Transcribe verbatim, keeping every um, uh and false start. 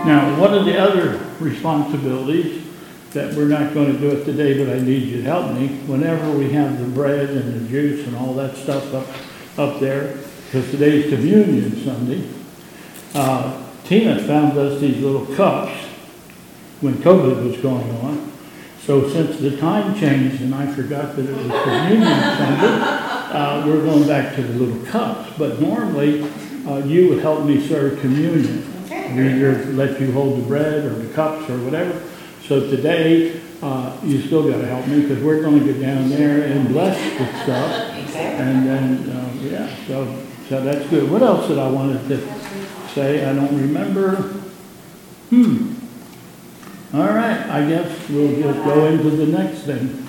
Now, one of the other responsibilities that we're not going to do it today, but I need you to help me, whenever we have the bread and the juice and all that stuff up, up there, because today's Communion Sunday, uh, Tina found us these little cups when COVID was going on. So since the time changed and I forgot that it was Communion Sunday, uh, we're going back to the little cups. But normally, uh, you would help me serve communion. We either let you hold the bread or the cups or whatever. So today, uh, you still got to help me because we're going to get down there and bless the stuff. Exactly. And then, uh, yeah, so so that's good. What else did I wanted to say? I don't remember. Hmm. All right, I guess we'll just go into the next thing.